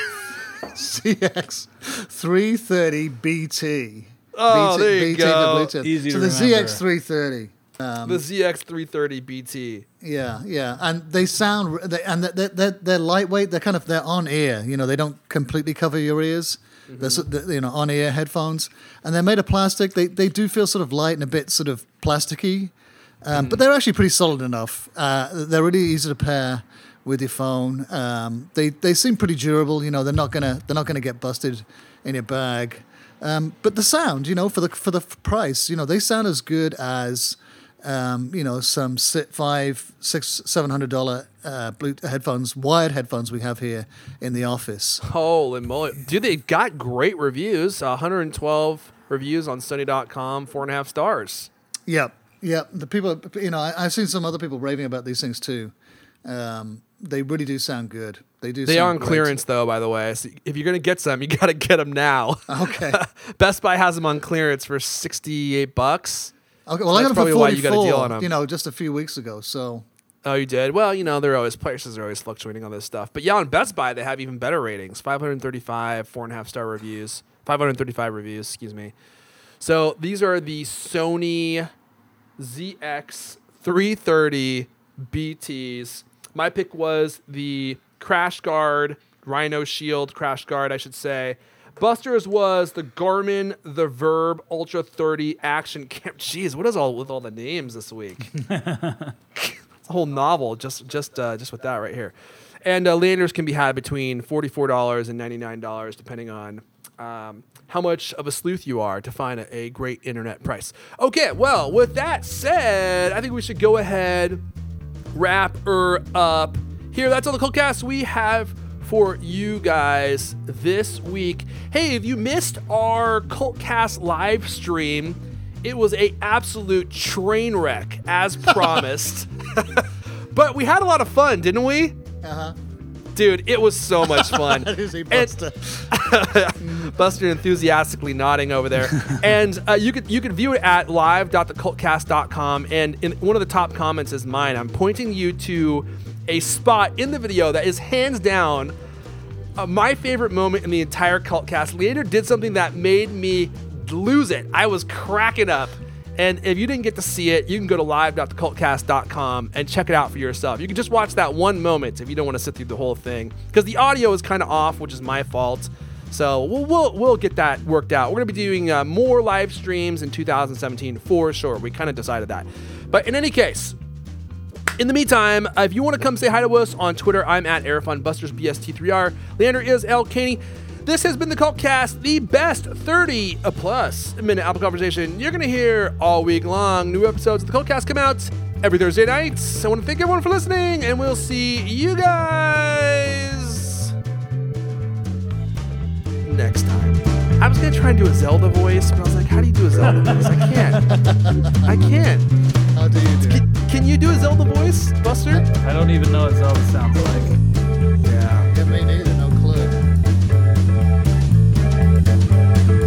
Z X three thirty B T. Oh, B T, there you B T go. for Bluetooth. Easy so to the remember. Z X three thirty. Um, The Z X three thirty B T. yeah, yeah, and they sound they, and they're, they're they're lightweight. They're kind of they're on ear. You know, they don't completely cover your ears. Mm-hmm. They're, so- they're you know on ear headphones, and they're made of plastic. They they do feel sort of light and a bit sort of plasticky, um, Mm. but they're actually pretty solid enough. Uh, they're really easy to pair with your phone. Um, they they seem pretty durable. You know, they're not gonna they're not gonna get busted in your bag. Um, but the sound, you know, for the for the f- price, you know, they sound as good as um, you know some si- five, six, seven hundred dollar uh, blue headphones, wired headphones we have here in the office. Holy moly. Dude, they got great reviews. one hundred twelve reviews on Sony dot com, four and a half stars. Yep, yep. The people, you know, I, I've seen some other people raving about these things too. Um, they really do sound good. They do. They sound are on great. clearance, though, by the way. So if you're going to get some, you got to get them now. Okay. Best Buy has them on clearance for sixty-eight bucks. Okay. Well, So I that's got them probably for why you got a deal forty-four. on 'em. You know, just a few weeks ago. So Oh, you did? Well, you know, they're always, prices are always fluctuating on this stuff. But yeah, on Best Buy, they have even better ratings. five hundred thirty-five, four and a half star reviews. five hundred thirty-five reviews, excuse me. So these are the Sony Z X three thirty B Ts. My pick was the Crash Guard, Rhino Shield Crash Guard, I should say. Buster's was the Garmin The Verb Ultra thirty Action Cam. Jeez, what is all with all the names this week? It's a whole novel just just uh, just with that right here. And uh, Leander's can be had between forty-four dollars and ninety-nine dollars, depending on um, how much of a sleuth you are to find a, a great internet price. Okay, well, with that said, I think we should go ahead, wrap her up here. That's all the Cultcast we have for you guys this week. Hey, if you missed our Cultcast live stream, it was a absolute train wreck, as promised. But we had a lot of fun, didn't we? uh-huh. Dude, it was so much fun. That is a And- Buster. Buster enthusiastically nodding over there. And uh, you could you could view it at live dot the cultcast dot com. And in one of the top comments is mine. I'm pointing you to a spot in the video that is hands down uh, my favorite moment in the entire Cultcast. Leander did something that made me lose it. I was cracking up. And if you didn't get to see it, you can go to live dot the cultcast dot com and check it out for yourself. You can just watch that one moment if you don't want to sit through the whole thing, because the audio is kind of off, which is my fault. So we'll, we'll, we'll get that worked out. We're going to be doing uh, more live streams in two thousand seventeen for sure. We kind of decided that. But in any case, in the meantime, uh, if you want to come say hi to us on Twitter, I'm at Airfun, Buster's B S T three R. Leander is L. Caney. This has been the Cultcast, the best thirty plus minute Apple conversation you're going to hear all week long. New episodes of the Cultcast come out every Thursday night. I want to thank everyone for listening, and we'll see you guys next time. I was going to try and do a Zelda voice, but I was like, how do you do a Zelda voice? I can't. I can't. How do you do? Can, can you do a Zelda voice, Buster? I don't even know what Zelda sounds like. Yeah. Yeah, me neither. No clue.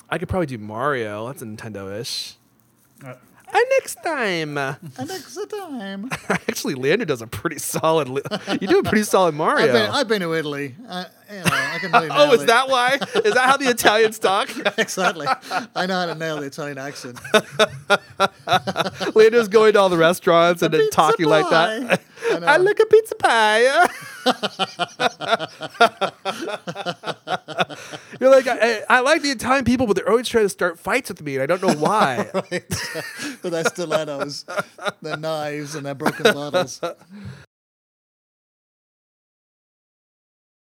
I could probably do Mario. That's a Nintendo-ish. Uh, Uh, next time. And next time. Actually, Leander does a pretty solid. Li- you do a pretty solid Mario. I've been, I've been to Italy. I, you know, I can really oh, nail is it. that why? Is that how the Italians talk? Exactly. I know how to nail the Italian accent. Leander's going to all the restaurants and then Pizza talking like that. pie. I know. I like a pizza pie. You're like, I, I like the Italian people, but they're always trying to start fights with me, and I don't know why. Right. With their stilettos, their knives, and their broken bottles.